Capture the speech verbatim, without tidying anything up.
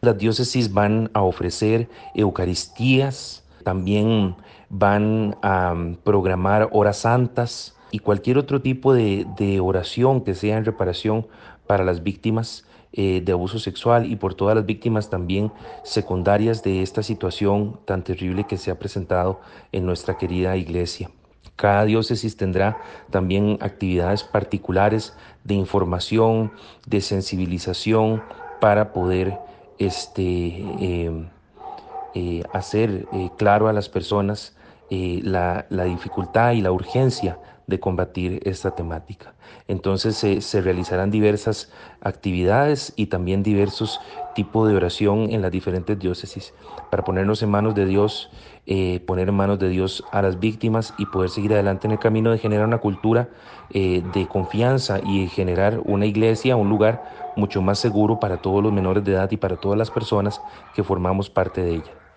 Las diócesis van a ofrecer eucaristías, también van a mm, programar horas santas y cualquier otro tipo de, de oración que sea en reparación para las víctimas eh, de abuso sexual y por todas las víctimas también secundarias de esta situación tan terrible que se ha presentado en nuestra querida iglesia. Cada diócesis tendrá también actividades particulares de información, de sensibilización para poder este, eh, eh, hacer eh, claro a las personas eh, la, la dificultad y la urgencia de combatir esta temática. Entonces eh, se realizarán diversas actividades y también diversos tipos de oración en las diferentes diócesis para ponernos en manos de Dios, eh, poner en manos de Dios a las víctimas y poder seguir adelante en el camino de generar una cultura eh, de confianza y generar una iglesia, un lugar mucho más seguro para todos los menores de edad y para todas las personas que formamos parte de ella.